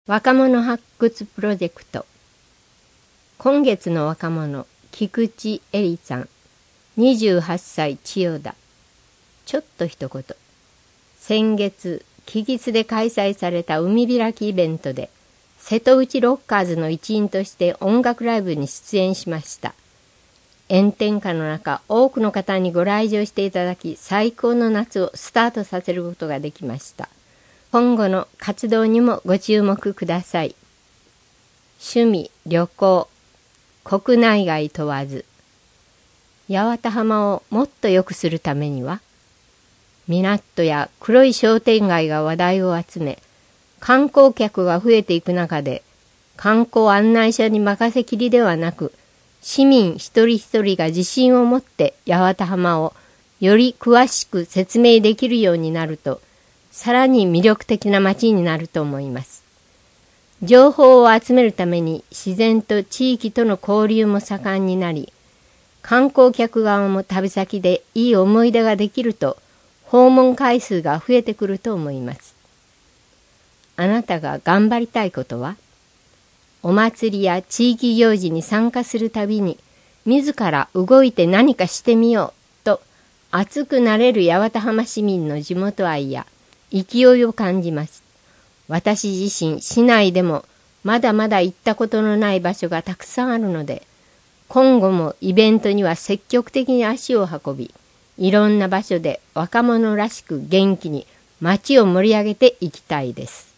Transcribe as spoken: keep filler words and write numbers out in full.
若者発掘プロジェクト。今月の若者、菊池恵里さん、にじゅうはっさい千代田。ちょっと一言。先月、木津で開催された海開きイベントで、瀬戸内ロッカーズの一員として音楽ライブに出演しました。炎天下の中、多くの方にご来場していただき、最高の夏をスタートさせることができました。今後の活動にもご注目ください。趣味、旅行、国内外問わず。八幡浜をもっと良くするためには、港や黒い商店街が話題を集め、観光客が増えていく中で、観光案内者に任せきりではなく、市民一人一人が自信を持って八幡浜をより詳しく説明できるようになると、さらに魅力的な街になると思います。情報を集めるために自然と地域との交流も盛んになり、観光客側も旅先でいい思い出ができると、訪問回数が増えてくると思います。あなたが頑張りたいことは？お祭りや地域行事に参加するたびに、自ら動いて何かしてみようと、熱くなれる八幡浜市民の地元愛や、勢いを感じます。私自身、市内でもまだまだ行ったことのない場所がたくさんあるので、今後もイベントには積極的に足を運び、いろんな場所で若者らしく元気に街を盛り上げていきたいです。